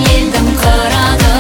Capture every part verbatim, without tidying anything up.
елдің қыраны.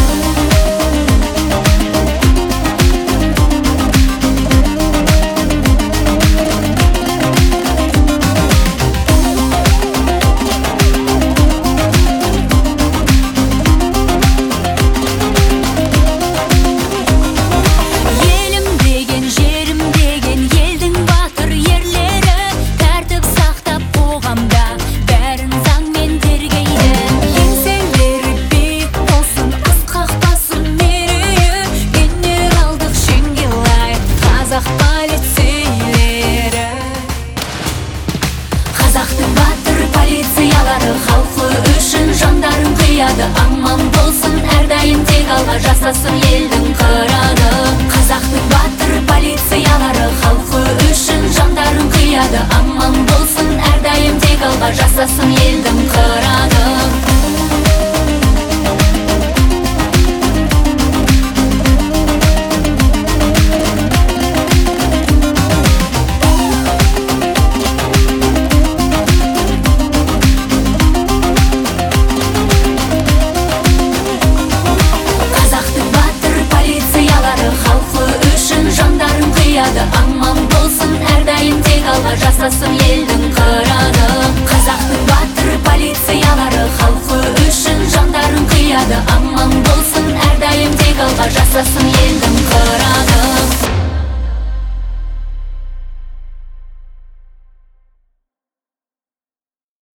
Қазақтың батыр полициялары халқы үшін жандарын қияды. Аман болсын әрдайым тек алға жасасын елдің қыраны. Қазақтың батыр полициялары халқы үшін жандарын қияды. Аман болсын әрдайым тек алға жасасын елдің қыраны. Аман болсын әрдайым тек алға жасасын елдің қыраны. Қазақтың батыр полициялары